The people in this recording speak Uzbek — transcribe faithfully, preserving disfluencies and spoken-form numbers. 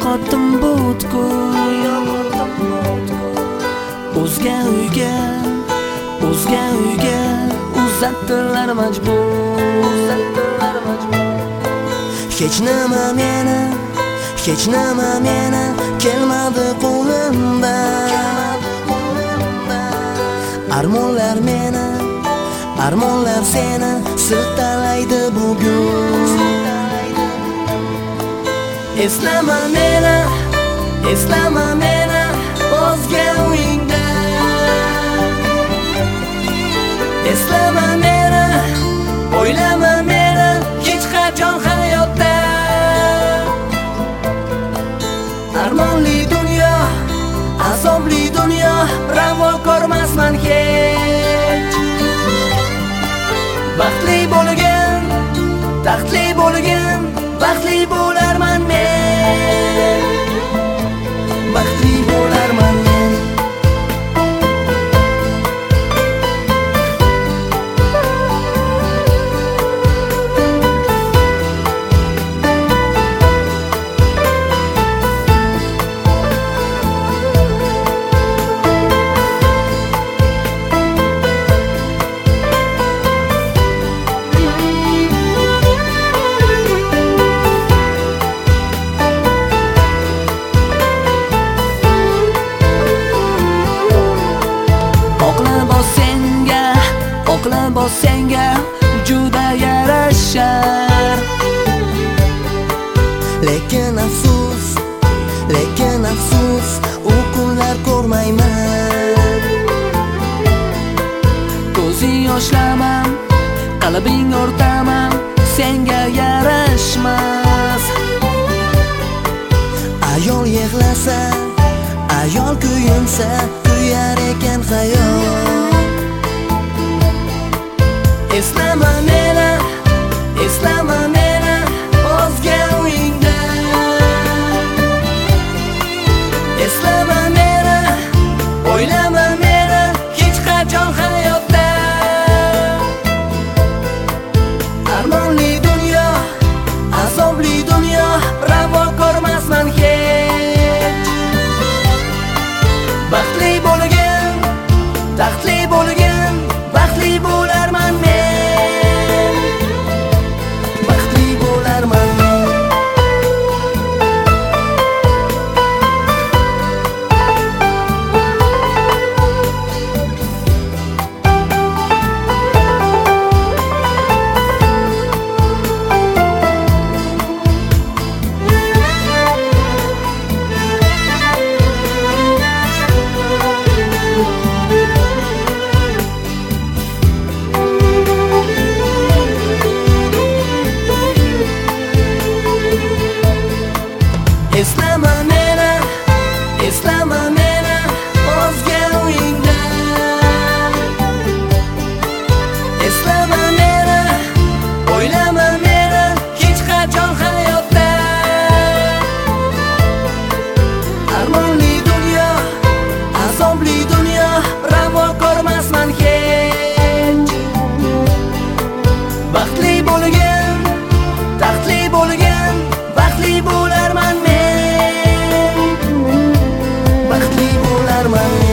yo'qotdim butkul, o'zga uyga, o'zga uyga uzatdilar majbur. Hech nima meni, hech nima meni kelmadi qo'limdan. Armonlar meni, armonlar seni siltalaydi bugun. Eslama meni, eslama meni o'zga uyingda. Eslama meni, o'ylama meni hech qachon hayotda. Armonli dunyo, azobli dunyo, ravo ko'rmasman hech. Baxtli bo'lgan, taxtli bo'lgan, baxtli bo'larman men. Baxtli bo'larman men. Oqlabos senga juda yarashar. Lekin afsus, lekin afsus, u kunlar ko'rmayman. Ko'zing yoshlamam, qalbing o'rtaman, senga yarashmas. Ayol yig'lasa, ayol kuyinsa, kuyar ekan hayot. Eslama meni, eslama meni o'zga uyingda. Eslama meni, o'ylama meni hech qachon hayotda. Armonli dunyo, azobli dunyo, ravo ko'rmasman hech. Baxtli bo'lgan, taxtli bo'lgan, baxtli bo'larman men. Eslama meni, eslama meni o'zga uyingda. Eslama meni, o'ylama meni hech qachon hayotda. Armonli dunyo, azobli dunyo, ravo ko'rmasman hech. Baxtli bo'lgan, taxtli bo'lgan, baxtli bo'larman men. Baxtli bo'larman.